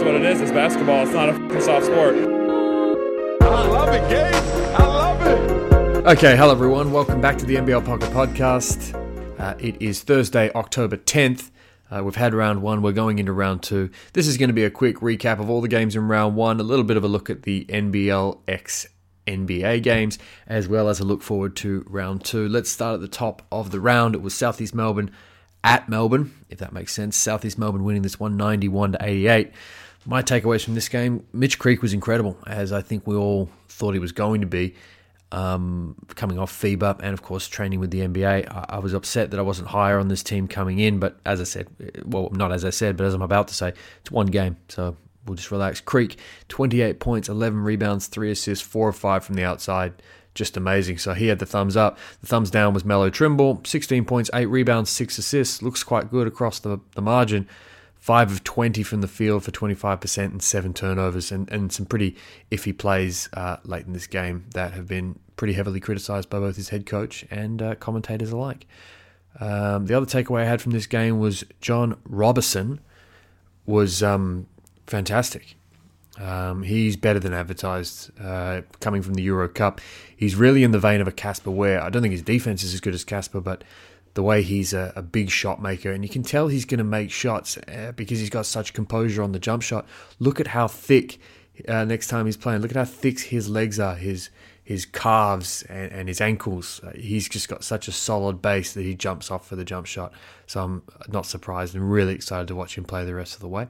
what it is. It's basketball. It's not a fucking soft sport. I love it, Gabe. I love it. Okay, hello everyone. Welcome back to the NBL Pocket Podcast. It is Thursday, October 10th. We've had round one. We're going into round two. This is going to be a quick recap of all the games in round one, a little bit of a look at the NBL x NBA games, as well as a look forward to round two. Let's start at the top of the round. It was Southeast Melbourne at Melbourne, if that makes sense. Southeast Melbourne winning this one 91-88. My takeaways from this game, Mitch Creek was incredible, as I think we all thought he was going to be, coming off FIBA and, of course, training with the NBA. I was upset that I wasn't higher on this team coming in, but as I said, well, not as I said, but as I'm about to say, it's one game, so we'll just relax. Creek, 28 points, 11 rebounds, 3 assists, 4 of 5 from the outside. Just amazing. So he had the thumbs up. The thumbs down was Melo Trimble, 16 points, 8 rebounds, 6 assists. Looks quite good across the margin. 5 of 20 from the field for 25% and 7 turnovers, and some pretty iffy plays late in this game that have been pretty heavily criticised by both his head coach and commentators alike. The other takeaway I had from this game was John Robertson was fantastic. He's better than advertised coming from the Euro Cup. He's really in the vein of a Casper Ware. I don't think his defense is as good as Casper, but the way he's a big shot maker, and you can tell he's going to make shots because he's got such composure on the jump shot. Look at how thick, next time he's playing, look at how thick his legs are, his calves and his ankles. He's just got such a solid base that he jumps off for the jump shot. So I'm not surprised and really excited to watch him play the rest of the way.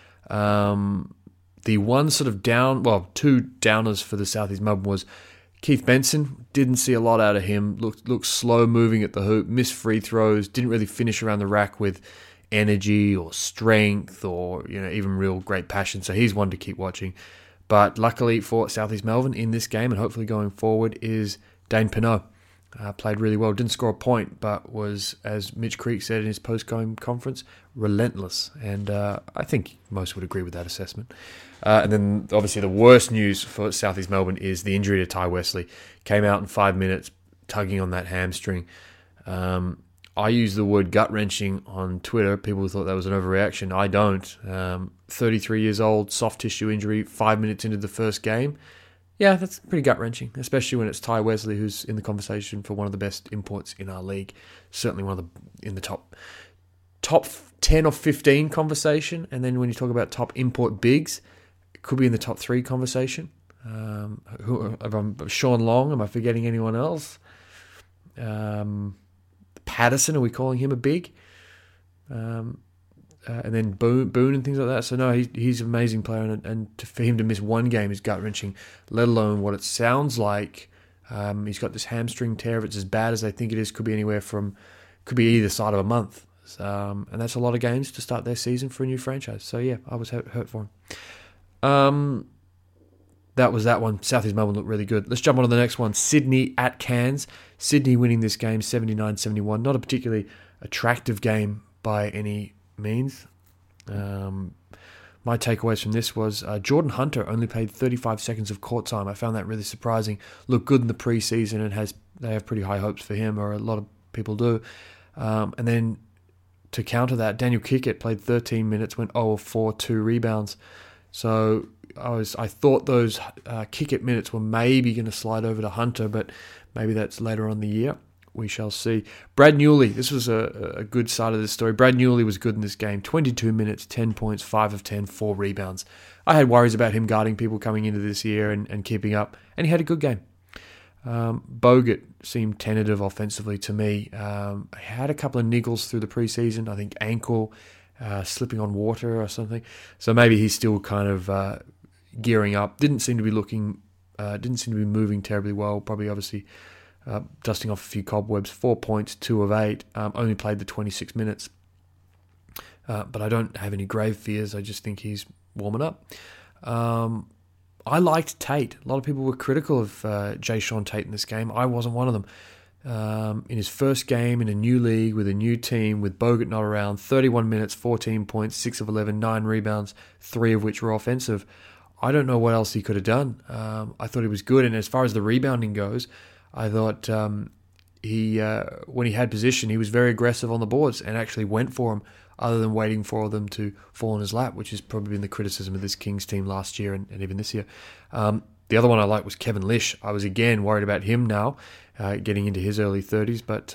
The one sort of two downers for the Southeast Melbourne was Keith Benson. Didn't see a lot out of him. Looked slow moving at the hoop, missed free throws, didn't really finish around the rack with energy or strength or even real great passion. So he's one to keep watching. But luckily for Southeast Melbourne in this game and hopefully going forward is Dane Pineau. Played really well. Didn't score a point, but was, as Mitch Creek said in his post-game conference, relentless. And I think most would agree with that assessment. And then, obviously, the worst news for Southeast Melbourne is the injury to Ty Wesley. Came out in 5 minutes, tugging on that hamstring. I use the word gut-wrenching on Twitter. People thought that was an overreaction. I don't. 33 years old, soft tissue injury, 5 minutes into the first game. Yeah, that's pretty gut-wrenching, especially when it's Ty Wesley, who's in the conversation for one of the best imports in our league. Certainly in the top 10 or 15 conversation. And then when you talk about top import bigs, it could be in the top 3 conversation. Sean Long, am I forgetting anyone else? Patterson, are we calling him a big? And then Boone and things like that. So no, he's an amazing player, and for him to miss one game is gut-wrenching, let alone what it sounds like. He's got this hamstring tear. If it's as bad as they think it is, could be either side of a month. And that's a lot of games to start their season for a new franchise. So yeah, I was hurt for him. That was that one. Southeast Melbourne looked really good. Let's jump on to the next one. Sydney at Cairns. Sydney winning this game 79-71. Not a particularly attractive game by any means. My takeaways from this was Jordan Hunter only played 35 seconds of court time. I found that really surprising. Looked good in the preseason and they have pretty high hopes for him, or a lot of people do. And then to counter that, Daniel Kickett played 13 minutes, went 0 of 4, 2 rebounds. So I thought those Kickett minutes were maybe going to slide over to Hunter, but maybe that's later on in the year. We shall see. Brad Newley, this was a good side of this story. Brad Newley was good in this game. 22 minutes, 10 points, 5 of 10, 4 rebounds. I had worries about him guarding people coming into this year and keeping up, and he had a good game. Bogut seemed tentative offensively to me. He had a couple of niggles through the preseason. I think ankle, slipping on water or something. So maybe he's still kind of gearing up. Didn't seem to be moving terribly well. Probably, obviously, dusting off a few cobwebs. 4 points, 2 of 8. Only played the 26 minutes. But I don't have any grave fears. I just think he's warming up. I liked Tate. A lot of people were critical of Jay Sean Tate in this game. I wasn't one of them. In his first game in a new league with a new team, with Bogut not around, 31 minutes, 14 points, 6 of 11, 9 rebounds, 3 of which were offensive. I don't know what else he could have done. I thought he was good. And as far as the rebounding goes, I thought when he had position, he was very aggressive on the boards and actually went for him other than waiting for them to fall in his lap, which has probably been the criticism of this Kings team last year and even this year. The other one I liked was Kevin Lish. I was again worried about him now, getting into his early 30s, but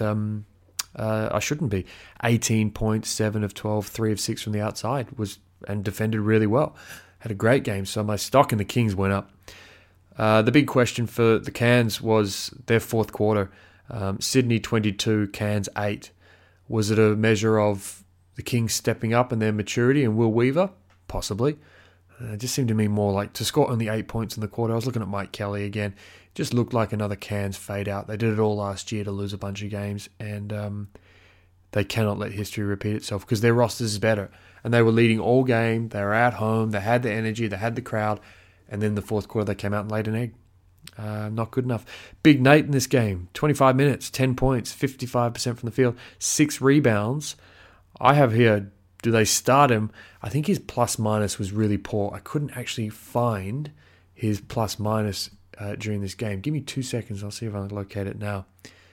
I shouldn't be. 18 points, 7 of 12, 3 of 6 from the outside, and defended really well. Had a great game, so my stock in the Kings went up. The big question for the Cans was their fourth quarter. Sydney 22, Cans 8. Was it a measure of the Kings stepping up and their maturity and Will Weaver? Possibly. It just seemed to me more like to score only 8 points in the quarter. I was looking at Mike Kelly again. Just looked like another Cans fade out. They did it all last year to lose a bunch of games, and they cannot let history repeat itself because their roster is better. And they were leading all game. They were at home. They had the energy. They had the crowd. And then the fourth quarter, they came out and laid an egg. Not good enough. Big Nate in this game. 25 minutes, 10 points, 55% from the field, 6 rebounds. I have here, do they start him? I think his plus-minus was really poor. I couldn't actually find his plus-minus during this game. Give me 2 seconds. I'll see if I can locate it now.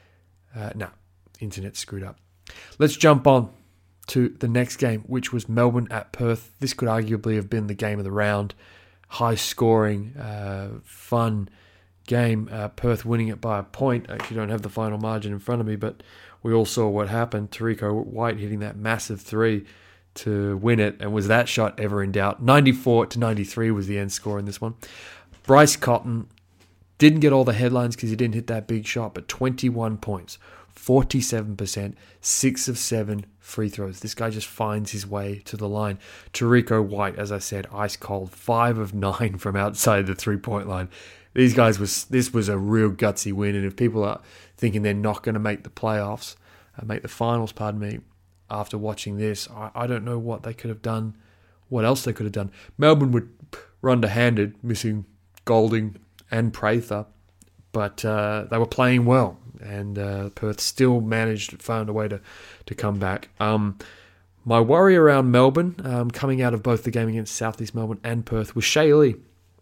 No, internet's screwed up. Let's jump on to the next game, which was Melbourne at Perth. This could arguably have been the game of the round. High-scoring, fun game. Perth winning it by a point. I actually don't have the final margin in front of me, but we all saw what happened. Tariq White hitting that massive three to win it, and was that shot ever in doubt? 94-93 was the end score in this one. Bryce Cotton didn't get all the headlines because he didn't hit that big shot, but 21 points, 47%, 6 of 7 free throws. This guy just finds his way to the line. Tariq White, as I said, ice cold, 5 of 9 from outside the three-point line. These guys this was a real gutsy win, and if people are thinking they're not going to make the playoffs, make the finals, after watching this, I don't know what they could have done, what else they could have done. Melbourne were underhanded, missing Golding and Prather, but they were playing well, and Perth still found a way to come back. My worry around Melbourne, coming out of both the game against South East Melbourne and Perth, was Shea Lee.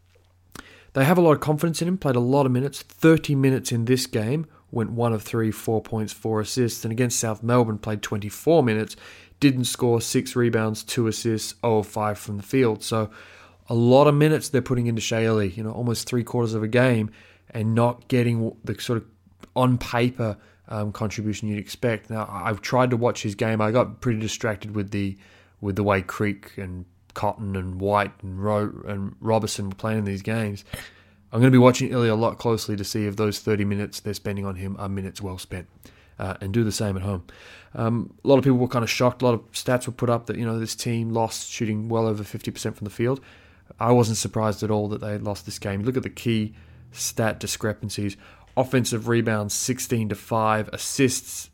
They have a lot of confidence in him, played a lot of minutes, 30 minutes in this game, went 1 of 3, 4 points, 4 assists, and against South Melbourne played 24 minutes, didn't score, 6 rebounds, 2 assists, 0 of 5 from the field. So a lot of minutes they're putting into Shea Lee, almost 3/4 of a game, and not getting the sort of on paper contribution you'd expect. Now, I've tried to watch his game. I got pretty distracted with the way Creek and Cotton and White and Robertson were playing in these games. I'm going to be watching Ilya a lot closely to see if those 30 minutes they're spending on him are minutes well spent, and do the same at home. A lot of people were kind of shocked. A lot of stats were put up that this team lost shooting well over 50% from the field. I wasn't surprised at all that they had lost this game. Look at the key stat discrepancies. Offensive rebounds 16-5, assists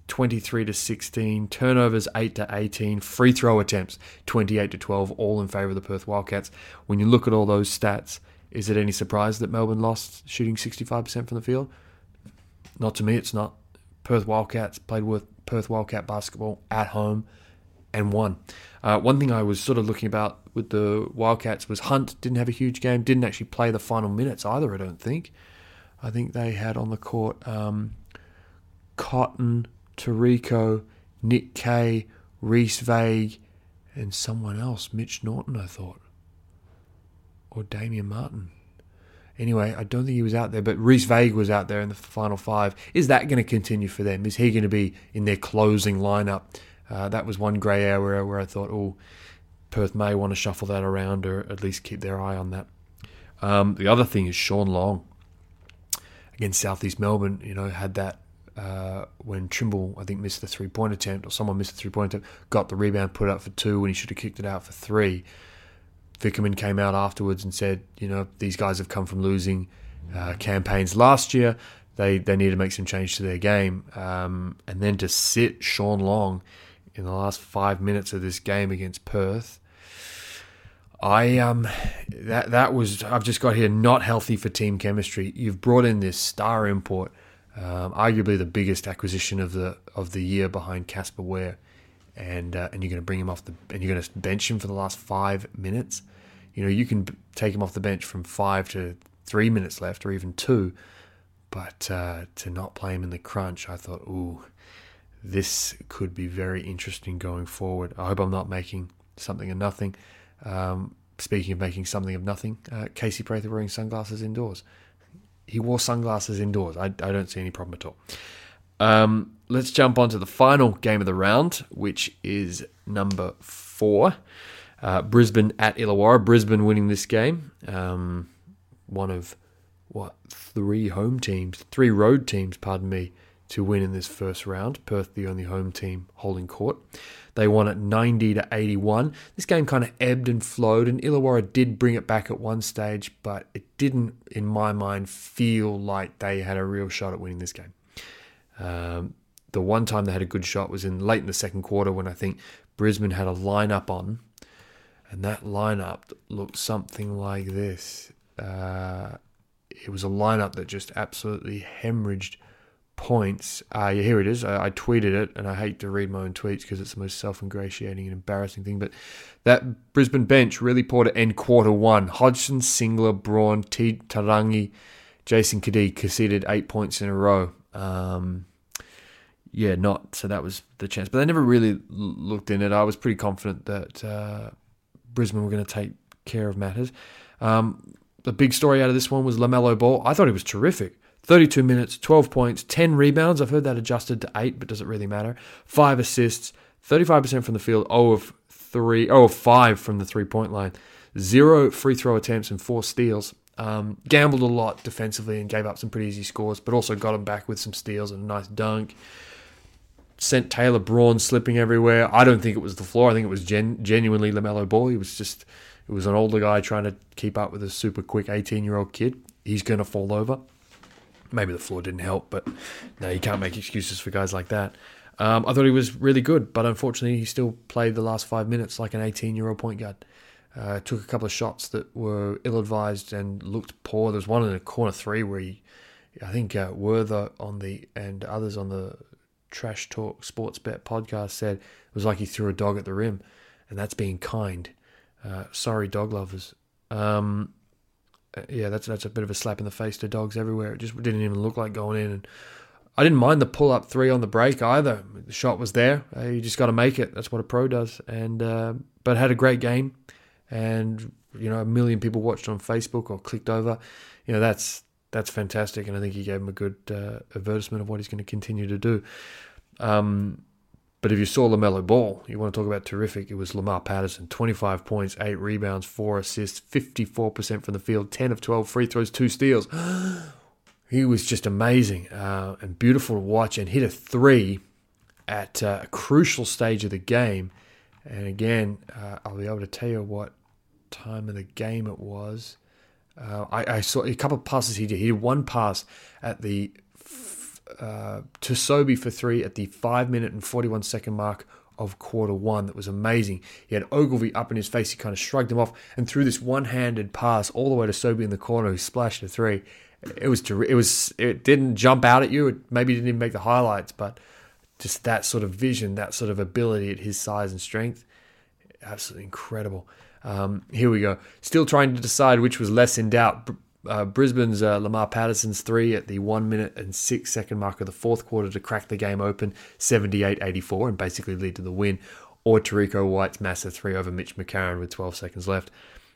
23-16, turnovers 8-18, free throw attempts 28-12, all in favour of the Perth Wildcats. When you look at all those stats, is it any surprise that Melbourne lost shooting 65% from the field? Not to me, it's not. Perth Wildcats played with Perth Wildcat basketball at home and won. One thing I was sort of looking about with the Wildcats was Hunt didn't have a huge game, didn't actually play the final minutes either, I don't think. I think they had on the court Cotton, Tariq, Nick Kay, Reese Vague, and someone else, Mitch Norton, I thought. Or Damian Martin. Anyway, I don't think he was out there, but Reese Vague was out there in the final 5. Is that going to continue for them? Is he going to be in their closing lineup? That was one grey area where I thought, Perth may want to shuffle that around or at least keep their eye on that. The other thing is Sean Long. Against South East Melbourne, had that when Trimble, I think, missed the three-point attempt, or someone missed the three-point attempt, got the rebound, put it up for 2 when he should have kicked it out for 3. Vickerman came out afterwards and said, these guys have come from losing campaigns last year. They need to make some change to their game. And then to sit Sean Long in the last 5 minutes of this game against Perth, that was, I've just got here, not healthy for team chemistry. You've brought in this star import, arguably the biggest acquisition of the year behind Casper Ware, and you're going to bring him off and you're going to bench him for the last 5 minutes. You can take him off the bench from 5 to 3 minutes left, or even 2, but to not play him in the crunch, I thought, this could be very interesting going forward. I hope I'm not making something of nothing. Speaking of making something of nothing, Casey Prather wearing sunglasses indoors. He wore sunglasses indoors. I don't see any problem at all. Let's jump on to the final game of the round, which is number 4. Brisbane at Illawarra. Brisbane winning this game. One of, 3 road teams, to win in this first round. Perth, the only home team holding court. They won at 90-81. This game kind of ebbed and flowed, and Illawarra did bring it back at one stage, but it didn't, in my mind, feel like they had a real shot at winning this game. The one time they had a good shot was late in the second quarter when I think Brisbane had a lineup on, and that lineup looked something like this. It was a lineup that just absolutely hemorrhaged points. Here it is. I tweeted it, and I hate to read my own tweets because it's the most self-ingratiating and embarrassing thing, but that Brisbane bench really poured it end quarter 1. Hodgson, Singler, Braun, Tarangi, Jason Kadee conceded 8 points in a row. So that was the chance. But they never really looked in it. I was pretty confident that Brisbane were going to take care of matters. The big story out of this one was LaMelo Ball. I thought he was terrific. 32 minutes, 12 points, 10 rebounds. I've heard that adjusted to 8, but does it really matter? 5 assists, 35% from the field, 0 of 5 from the three-point line, 0 free throw attempts and 4 steals. Gambled a lot defensively and gave up some pretty easy scores, but also got him back with some steals and a nice dunk. Sent Taylor Braun slipping everywhere. I don't think it was the floor. I think it was genuinely LaMelo Ball. It was an older guy trying to keep up with a super quick 18-year-old kid. He's going to fall over. Maybe the floor didn't help, but no, you can't make excuses for guys like that. I thought he was really good, but unfortunately he still played the last 5 minutes like an 18-year-old point guard. Took a couple of shots that were ill-advised and looked poor. There was one in the corner 3 where I think Werther and others on the Trash Talk Sports Bet podcast said it was like he threw a dog at the rim, and that's being kind. Sorry, dog lovers. That's a bit of a slap in the face to dogs everywhere. It just didn't even look like going in. And I didn't mind the pull-up 3 on the break either. The shot was there. You just got to make it. That's what a pro does. And but had a great game. And, a million people watched on Facebook or clicked over. That's fantastic. And I think he gave him a good advertisement of what he's going to continue to do. But if you saw LaMelo Ball, you want to talk about terrific, it was Lamar Patterson. 25 points, 8 rebounds, 4 assists, 54% from the field, 10 of 12 free throws, 2 steals. He was just amazing and beautiful to watch, and hit a 3 at a crucial stage of the game. And again, I'll be able to tell you what time of the game it was. I saw a couple of passes he did. He did one pass at the to Sobey for 3 at the 5 minute and 41 second mark of quarter 1. That was amazing. He had Ogilvy up in his face. He kind of shrugged him off and threw this one-handed pass all the way to Sobey in the corner, who splashed a 3. It didn't jump out at you. It maybe didn't even make the highlights, but just that sort of vision, that sort of ability at his size and strength, absolutely incredible. Here we go. Still trying to decide which was less in doubt. Brisbane's Lamar Patterson's 3 at the 1 minute and 6 second mark of the fourth quarter to crack the game open, 78-84, and basically lead to the win. Or Tarico White's massive 3 over Mitch McCarron with 12 seconds left.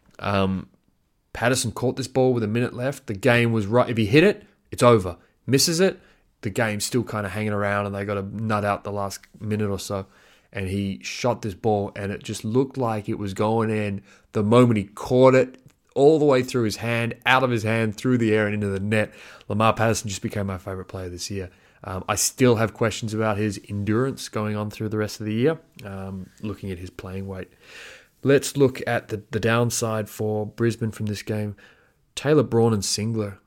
Patterson caught this ball with a minute left. The game was right. If he hit it, it's over. Misses it, the game's still kind of hanging around, and they got to nut out the last minute or so. And he shot this ball, and it just looked like it was going in the moment he caught it, all the way through his hand, out of his hand, through the air and into the net. Lamar Patterson just became my favourite player this year. I still have questions about his endurance going on through the rest of the year, looking at his playing weight. Let's look at the downside for Brisbane from this game. Taylor Braun and Singler.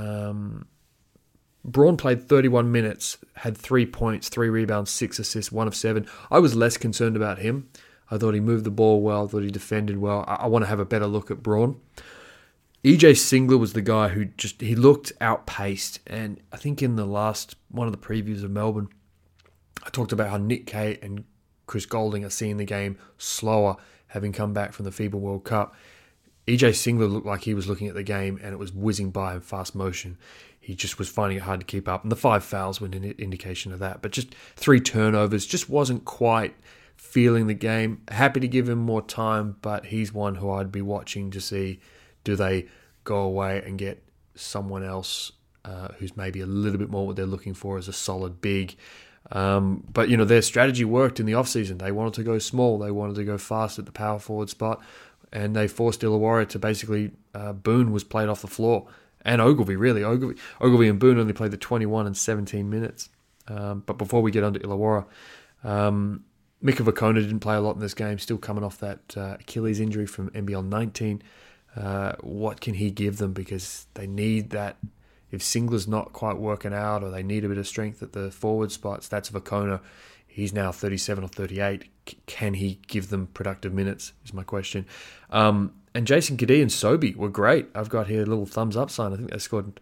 Braun played 31 minutes, had 3 points, 3 rebounds, 6 assists, 1 of 7. I was less concerned about him. I thought he moved the ball well. I thought he defended well. I want to have a better look at Braun. EJ Singler was the guy who he looked outpaced. And I think in the last one of the previews of Melbourne, I talked about how Nick Kay and Chris Goulding are seeing the game slower, having come back from the FIBA World Cup. EJ Singler looked like he was looking at the game and it was whizzing by in fast motion. he just was finding it hard to keep up. And the 5 fouls were an indication of that. But just 3 turnovers, just wasn't quite feeling the game. Happy to give him more time, but he's one who I'd be watching to see, do they go away and get someone else who's maybe a little bit more what they're looking for as a solid big. But, their strategy worked in the offseason. They wanted to go small. They wanted to go fast at the power forward spot. And they forced Illawarra to basically, Boone was played off the floor. And Ogilvy, really. Ogilvy and Boone only played the 21 and 17 minutes. But before we get on to Illawarra, Mika Vakona didn't play a lot in this game, still coming off that Achilles injury from NBL 19. What can he give them? Because they need that. If Singler's not quite working out, or they need a bit of strength at the forward spots, that's Vakona. He's now 37 or 38. Can he give them productive minutes, is my question. And Jason Kadee and Sobey were great. I've got here a little thumbs up sign. I think they scored.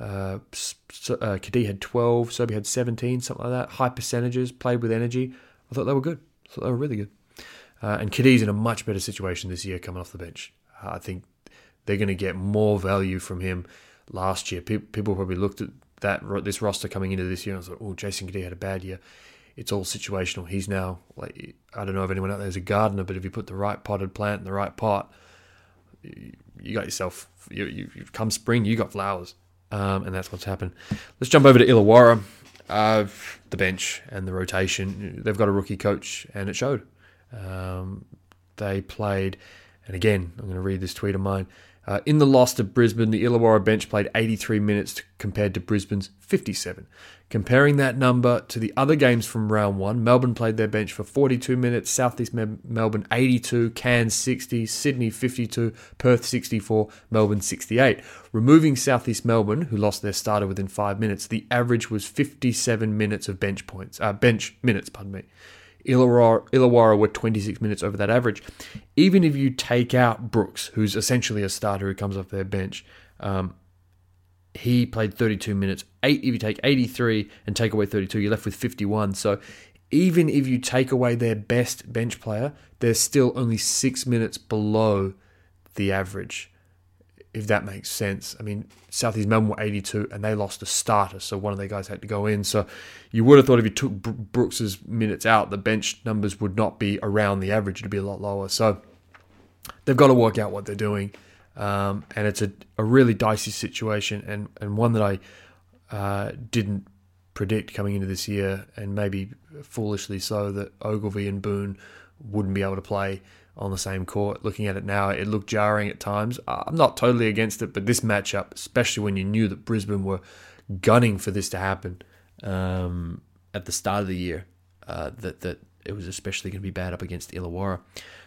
Kadee had 12, Sobey had 17, something like that. High percentages, played with energy. I thought they were good. I thought they were really good. And Kadee's in a much better situation this year coming off the bench. I think they're going to get more value from him. Last year, people probably looked at this roster coming into this year and thought, oh, Jason Kadee had a bad year. It's all situational. He's now, I don't know if anyone out there is a gardener, but if you put the right potted plant in the right pot, you got yourself, you come spring, you got flowers. And that's what's happened. Let's jump over to Illawarra. The bench and the rotation. They've got a rookie coach, and it showed. They played, and again, I'm going to read this tweet of mine. In the loss to Brisbane, the Illawarra bench played 83 minutes compared to Brisbane's 57. Comparing that number to the other games from round 1, Melbourne played their bench for 42 minutes, Southeast Melbourne 82, Cairns 60, Sydney 52, Perth 64, Melbourne 68. Removing Southeast Melbourne, who lost their starter within 5 minutes, the average was 57 minutes of bench minutes. Illawarra were 26 minutes over that average. Even if you take out Brooks, who's essentially a starter who comes off their bench, he played 32 minutes. If you take 83 and take away 32, you're left with 51. So even if you take away their best bench player, they're still only 6 minutes below the average, if that makes sense. I mean, Southeast Melbourne were 82 and they lost a starter, so one of their guys had to go in. So you would have thought if you took Brooks's minutes out, the bench numbers would not be around the average. It'd be a lot lower. So they've got to work out what they're doing. And it's a really dicey situation and one that I didn't predict coming into this year, and maybe foolishly so, that Ogilvy and Boone wouldn't be able to play on the same court. Looking at it now, it looked jarring at times. I'm not totally against it, but this matchup, especially when you knew that Brisbane were gunning for this to happen at the start of the year, that it was especially going to be bad up against Illawarra.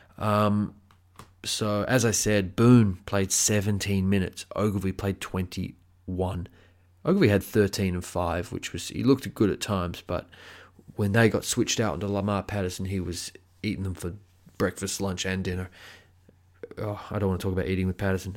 So, as I said, Boone played 17 minutes. Ogilvy played 21. Ogilvy had 13 and 5, he looked good at times, but when they got switched out into Lamar Patterson, he was eating them for breakfast, lunch, and dinner. Oh, I don't want to talk about eating with Patterson.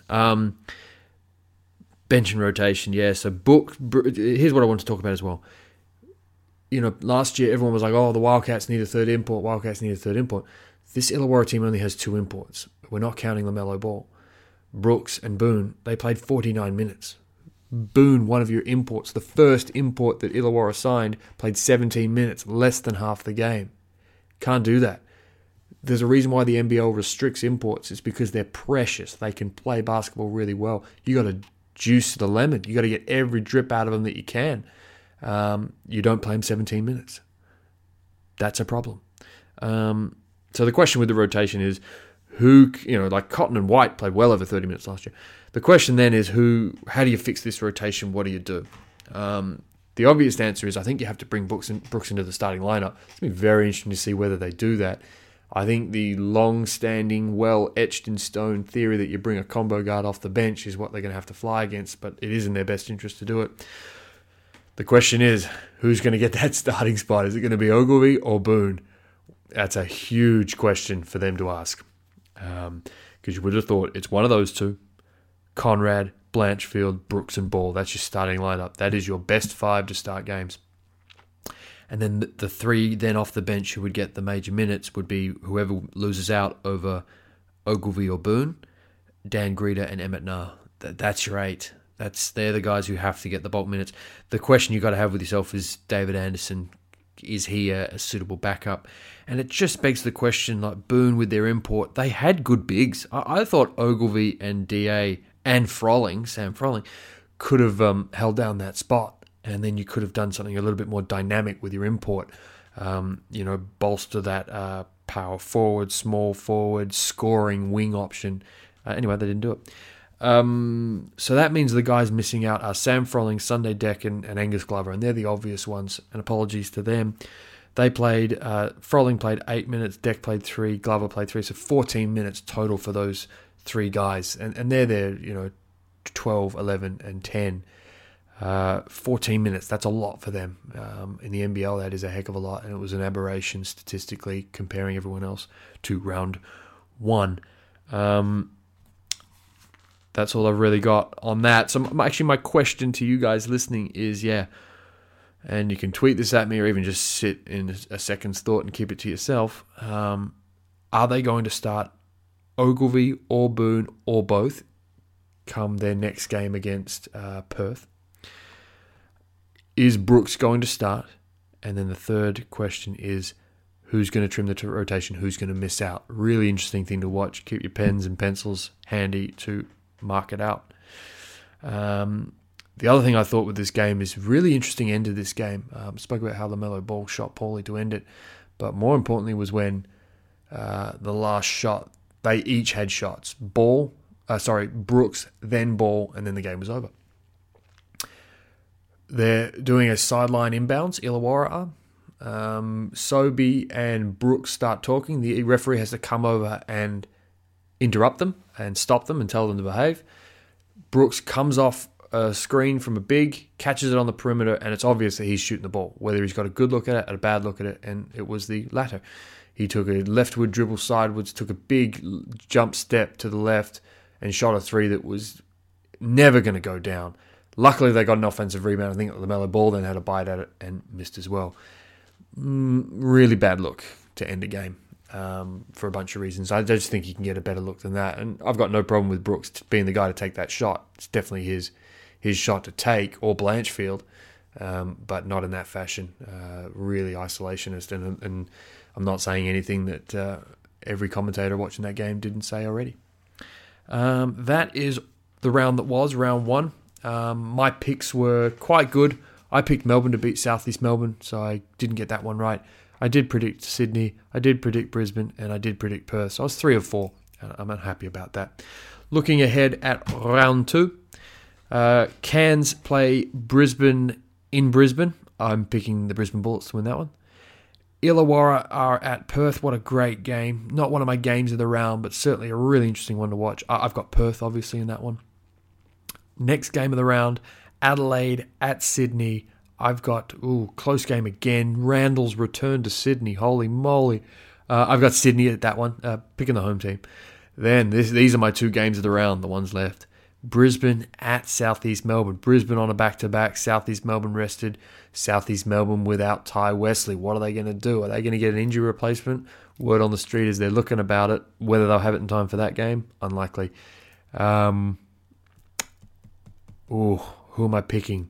Bench and rotation, yeah. So here's what I want to talk about as well. Last year everyone was like, oh, the Wildcats need a third import. This Illawarra team only has 2 imports. We're not counting LaMelo Ball. Brooks and Boone, they played 49 minutes. Boone, one of your imports, the first import that Illawarra signed, played 17 minutes, less than half the game. Can't do that. There's a reason why the NBL restricts imports. It's because they're precious. They can play basketball really well. You got to juice the lemon. You got to get every drip out of them that you can. You don't play them 17 minutes. That's a problem. So the question with the rotation is who, like Cotton and White played well over 30 minutes last year. The question then is how do you fix this rotation? What do you do? The obvious answer is I think you have to bring Brooks into the starting lineup. It's going to be very interesting to see whether they do that. I think the long-standing, well-etched-in-stone theory that you bring a combo guard off the bench is what they're going to have to fly against, but it is in their best interest to do it. The question is, who's going to get that starting spot? Is it going to be Ogilvy or Boone? That's a huge question for them to ask. Because you would have thought it's one of those two. Conrad, Blanchfield, Brooks and Ball. That's your starting lineup. That is your best 5 to start games. And then the 3 then off the bench who would get the major minutes would be whoever loses out over Ogilvy or Boone, Dan Greeder and Emmett Nah. That's your 8. They're the guys who have to get the bulk minutes. The question you got to have with yourself is David Anderson. Is he a suitable backup? And it just begs the question, like Boone with their import, they had good bigs. I thought Ogilvy and DA and Sam Froling, could have held down that spot, and then you could have done something a little bit more dynamic with your import. Bolster that power forward, small forward, scoring wing option. Anyway, they didn't do it. So that means the guys missing out are Sam Froling, Sunday Deck, and Angus Glover, and they're the obvious ones, and apologies to them. They played, Froling played 8 minutes, Deck played 3, Glover played 3, so 14 minutes total for those 3 guys, and they're there, 12, 11, and 10. 14 minutes, that's a lot for them. In the NBL, that is a heck of a lot, and it was an aberration statistically comparing everyone else to round 1. That's all I've really got on that. So actually my question to you guys listening is, and you can tweet this at me or even just sit in a second's thought and keep it to yourself. Are they going to start Ogilvy or Boone or both come their next game against Perth? Is Brooks going to start? And then the third question is, who's going to trim the rotation? Who's going to miss out? Really interesting thing to watch. Keep your pens and pencils handy to mark it out. The other thing I thought with this game is really interesting end of this game. Spoke about how LaMelo Ball shot poorly to end it, but more importantly was when the last shot, they each had shots. Brooks, then Ball, and then the game was over. They're doing a sideline inbounds, Illawarra are. Sobey and Brooks start talking. The referee has to come over and interrupt them and stop them and tell them to behave. Brooks comes off a screen from a big, catches it on the perimeter, and it's obvious that he's shooting the ball, whether he's got a good look at it or a bad look at it, and it was the latter. He took a leftward dribble sidewards, took a big jump step to the left, and shot a 3 that was never going to go down. Luckily, they got an offensive rebound. I think LaMelo Ball then had a bite at it and missed as well. Really bad look to end a game. For a bunch of reasons. I just think he can get a better look than that. And I've got no problem with Brooks being the guy to take that shot. It's definitely his shot to take, or Blanchfield, but not in that fashion. Really isolationist. And I'm not saying anything that every commentator watching that game didn't say already. That is the round that was, round 1. My picks were quite good. I picked Melbourne to beat South East Melbourne, so I didn't get that one right. I did predict Sydney, I did predict Brisbane, and I did predict Perth. So I was 3 of 4. I'm unhappy about that. Looking ahead at round 2, Cairns play Brisbane in Brisbane. I'm picking the Brisbane Bullets to win that one. Illawarra are at Perth. What a great game. Not one of my games of the round, but certainly a really interesting one to watch. I've got Perth, obviously, in that one. Next game of the round, Adelaide at Sydney. I've got, close game again. Randall's return to Sydney. Holy moly. I've got Sydney at that one, picking the home team. Then these are my 2 games of the round, the ones left. Brisbane at Southeast Melbourne. Brisbane on a back-to-back. Southeast Melbourne rested. Southeast Melbourne without Ty Wesley. What are they going to do? Are they going to get an injury replacement? Word on the street is they're looking about it. Whether they'll have it in time for that game, unlikely. Who am I picking?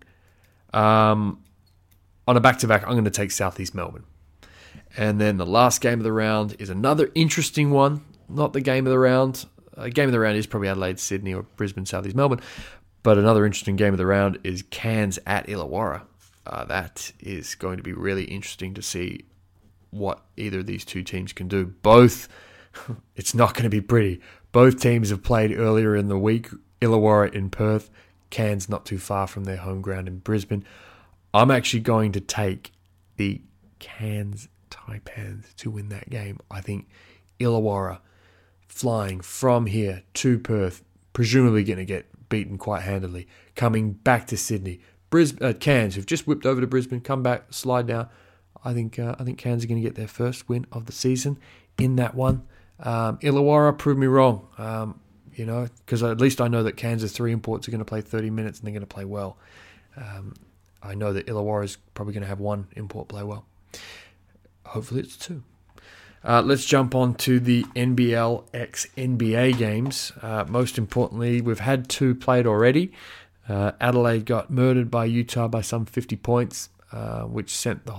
On a back-to-back, I'm going to take Southeast Melbourne. And then the last game of the round is another interesting one. Not the game of the round. Game of the round is probably Adelaide, Sydney, or Brisbane, Southeast Melbourne. But another interesting game of the round is Cairns at Illawarra. That is going to be really interesting to see what either of these 2 teams can do. Both, it's not going to be pretty. Both teams have played earlier in the week. Illawarra in Perth. Cairns not too far from their home ground in Brisbane. I'm actually going to take the Cairns Taipans to win that game. I think Illawarra flying from here to Perth, presumably going to get beaten quite handily, coming back to Sydney. Cairns, who've just whipped over to Brisbane, come back, slide down. I think Cairns are going to get their first win of the season in that one. Illawarra proved me wrong, because at least I know that Cairns' 3 imports are going to play 30 minutes and they're going to play well. I know that Illawarra is probably going to have 1 import play well. Hopefully it's 2. Let's jump on to the NBL x NBA games. Most importantly, we've had 2 played already. Adelaide got murdered by Utah by some 50 points, which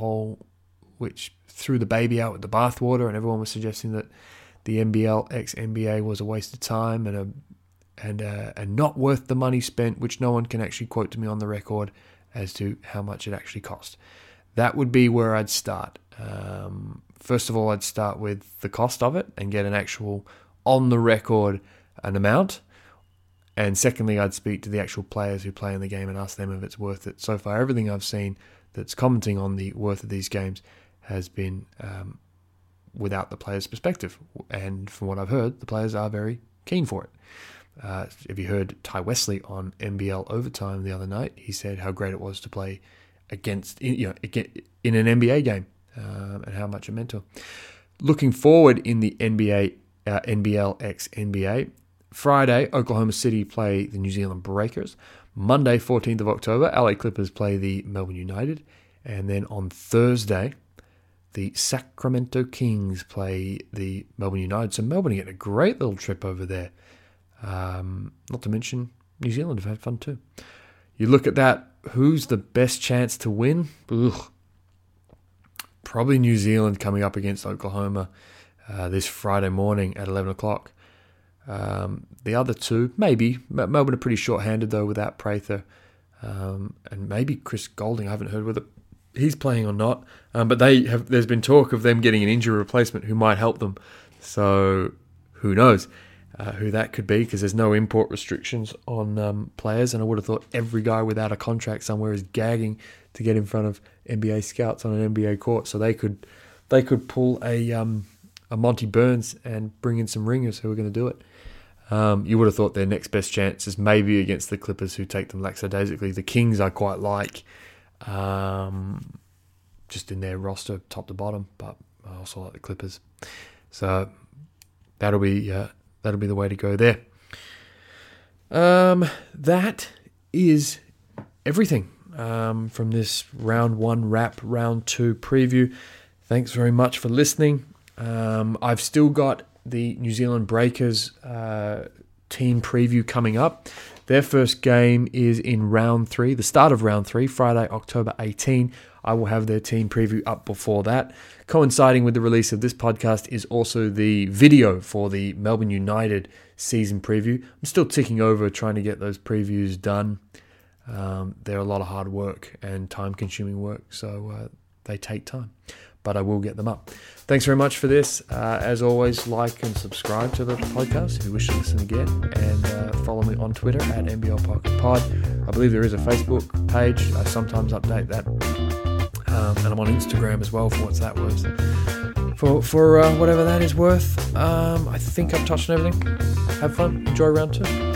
threw the baby out with the bathwater, and everyone was suggesting that the NBL ex-NBA was a waste of time and not worth the money spent, which no one can actually quote to me on the record as to how much it actually cost. That would be where I'd start. First of all, I'd start with the cost of it and get an actual on-the-record an amount. And secondly, I'd speak to the actual players who play in the game and ask them if it's worth it. So far, everything I've seen that's commenting on the worth of these games has been without the players' perspective. And from what I've heard, the players are very keen for it. If you heard Ty Wesley on NBL Overtime the other night, he said how great it was to play in an NBA game and how much it meant to him. Looking forward in the NBL x NBA, Friday, Oklahoma City play the New Zealand Breakers. Monday, 14th of October, LA Clippers play the Melbourne United. And then on Thursday, the Sacramento Kings play the Melbourne United. So Melbourne are getting a great little trip over there. Not to mention New Zealand have had fun too. You look at that, who's the best chance to win? Ugh. Probably New Zealand coming up against Oklahoma this Friday morning at 11 o'clock. The other two, maybe. Melbourne are pretty short-handed though without Prather. And maybe Chris Golding. I haven't heard whether he's playing or not. But there's been talk of them getting an injury replacement who might help them. So who knows who that could be, because there's no import restrictions on players. And I would have thought every guy without a contract somewhere is gagging to get in front of NBA scouts on an NBA court. So they could pull a Monty Burns and bring in some ringers who are going to do it. You would have thought their next best chance is maybe against the Clippers, who take them lackadaisically. The Kings I quite like, just in their roster, top to bottom, but I also like the Clippers. So that'll be the way to go there. That is everything from this round 1 wrap, round 2 preview. Thanks very much for listening. I've still got the New Zealand Breakers team preview coming up. Their first game is in round 3, the start of round 3, Friday, October 18. I will have their team preview up before that. Coinciding with the release of this podcast is also the video for the Melbourne United season preview. I'm still ticking over trying to get those previews done. They're a lot of hard work and time-consuming work, so they take time. But I will get them up. Thanks very much for this. As always, like and subscribe to the podcast if you wish to listen again. And follow me on Twitter at NBL Pocket Pod. I believe there is a Facebook page. I sometimes update that. And I'm on Instagram as well for what's that worth. For whatever that is worth. I think I've touched on everything. Have fun. Enjoy round 2.